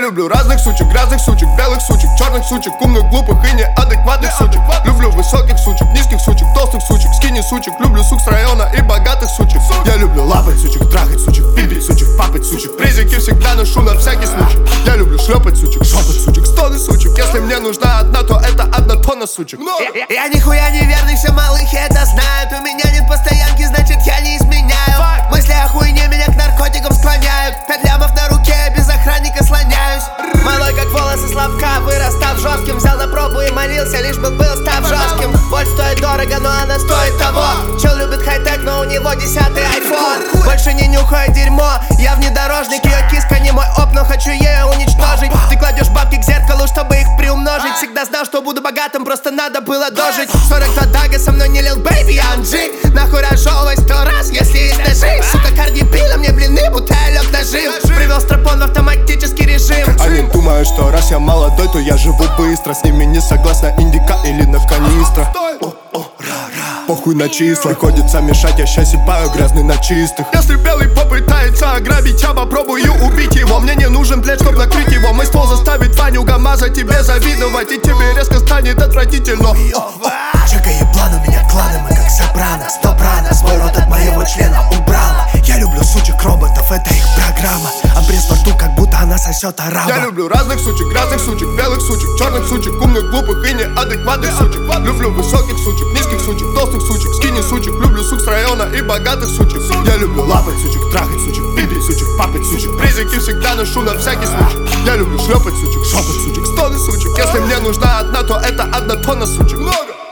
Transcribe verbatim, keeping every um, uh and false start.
люблю разных сучек, грязных сучек, белых сучек, черных сучек, умных, глупых и неадекватных сучек. Люблю высоких сучек, низких сучек, толстых сучек, скини сучек. Люблю сук с района и богатых сучек. Я люблю лапать сучек, трахать сучек, пипить сучек, папать сучек. Призики всегда ношу на всякий случай. Я люблю шлепать сучек, шопать сучек, стоны сучек. Если мне нужна одна, то это одна тонна сучек. Я, я нихуя не верный, все малыхи это знают. У меня нет постоянки, значит я не изменяю. Мысли о хуйне меня к наркотикам склоняют. Пять лямов на руке, я без охранника слоняюсь. Малой как волосы Славка, вырастав жестким. Взял на пробу и молился, лишь бы был став жестким. Боль стоит дорого, но она стоит того. Чел любит хай-тек, но у него десятый айфон. Больше не нюхаю дерьмо, я внедорожник. Ее киска не мой оп, но хочу ее уничтожить. Ты кладешь бабки к зеркалу, чтобы их приумножить. Всегда знал, что буду богатым, просто надо было дожить. Сорок два дага со мной не лил бэйби, я Анджи. Нахуй разжевывай сто раз, если есть ножи. Сука, Карди Би на мне блины, будто я лег нажим. Привел стропон в автоматический режим. Они думают, что раз я молодой, то я живу быстро. С ними не согласна индика или на канистра. Похуй на числа, приходится мешать, я щас сипаю грязный на чистых. Если белый попытается ограбить, я попробую убить его. Мне не нужен плед, чтоб накрыть его. Мой ствол заставит Ваню Гамаза тебе завидовать, и тебе резко станет отвратительно. Чека еблан, у меня кланы, мы как сопрано. Стоп рано, свой рот от моего члена убрала. Я люблю сучек роботов, это их программа. Обрез во рту, как будто она сосет араба. Я люблю разных сучек, грязных сучек, белых сучек, черных сучек, умных, глупых и неадекватных сучек. Люблю высоких сучек, низких сучек, толстых сучек, скини сучек. Люблю сук с района и богатых сучек. Я люблю лапать сучек, трахать сучек, пипить сучек, папать сучек. Призики всегда ношу на всякий случай. Я люблю шлепать сучек, шопать сучек, стоны сучек. Если мне нужна одна, то это одна тонна сучек. Много!